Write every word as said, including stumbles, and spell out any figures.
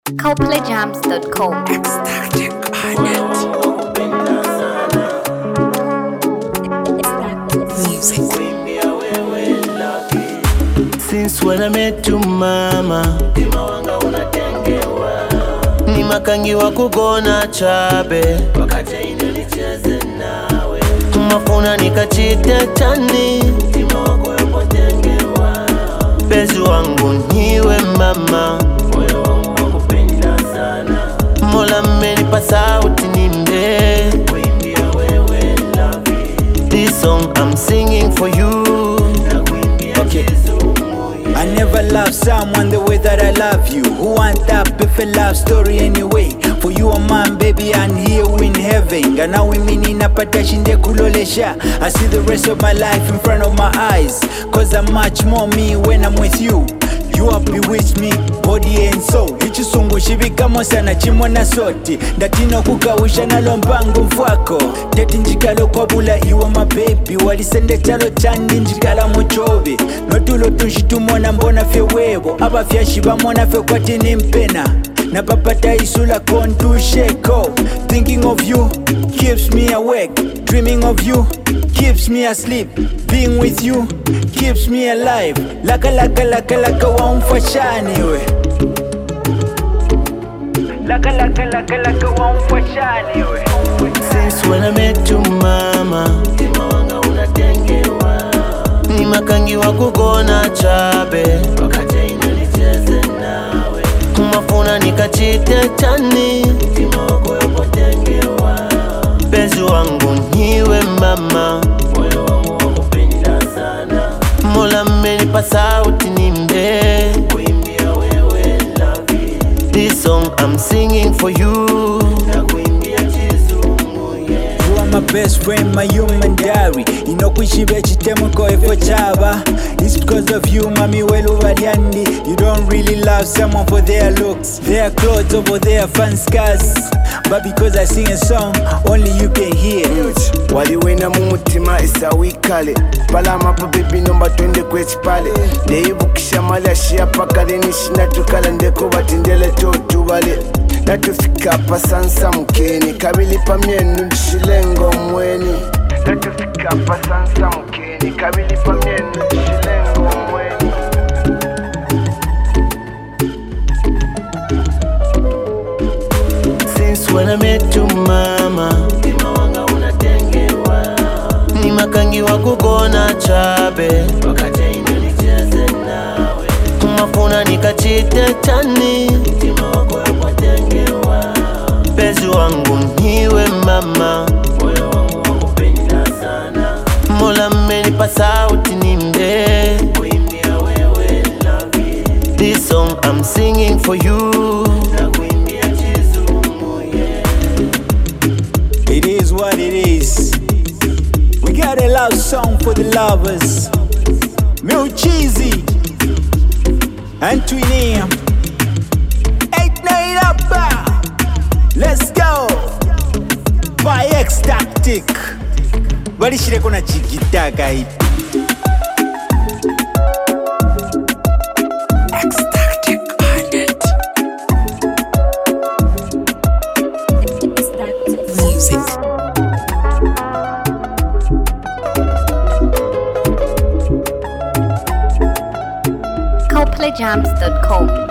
coplay jams dot com. Since when I met you mama, ni makangi wa kugona chabe, mafuna nikachite chani, bezi wangu niwe mama, Mola mmenipa sauti nimbe. This song I'm singing for you. Okay. I never loved someone the way that I love you. Who want that perfect love story anyway? For you a man, baby, and here we in heaven. And now we meaning apatashinde kulolesha. I see the rest of my life in front of my eyes, cause I'm much more me when I'm with you. You have bewitched me, body and soul. Ichisungu shibikamo sana chimona soti. Ndatino kukawisha nalo mpango mfwako. Teti njikalo kwa bula iwa my baby. Walisende chalo chandi njikala mochovi. Notulo tunchitumona mbona fe webo. Aba fiashiba mona fe kwa tini mpena. Na papata isula kontu sheko. Thinking of you keeps me awake. Dreaming of you keeps me asleep. Being with you keeps me alive. Laka laka laka laka wa umfashani we. Laka laka laka laka wa umfashani we. Since when I met you mama, ni makangi wa kugona chabe, mafuna nikachite chani, bezi wangu niwe mama, Mola mmenipa sauti nimbe. This song I'm singing for you. You are my best friend, my human diary. Inokushibe chitemu ko efo chaba. It's because of you, mami welu valiandi. You don't really love someone for their looks, their clothes over their fancy cars, but because I sing a song, only you can hear it. Waliwena mumutima isa wikale. Pala mapa baby nomba twende kwechi pale. Deibukisha mali ashia pakale nishina tukala ndeko batindele totu wale. Natufika pa sansa mkeni. Kabili pa mienu nishilengo mweni. Natufika pa sansa mkeni. Kabili pa mienu nishilengo mweni. Since when I met you mama, ni makangi wa kugona chabe, mafuna nikachite chani, bezi wangu niwe mama, Mola mmenipa sauti nimbe. This song I'm singing for you. It is what it is. We got a love song for the lovers. Mil Cheesy and Twinium. Eight night up. Let's go. By X Tactic. Barishire kona chikitaka hii. X Tactic on it. Music. coplay jams dot com.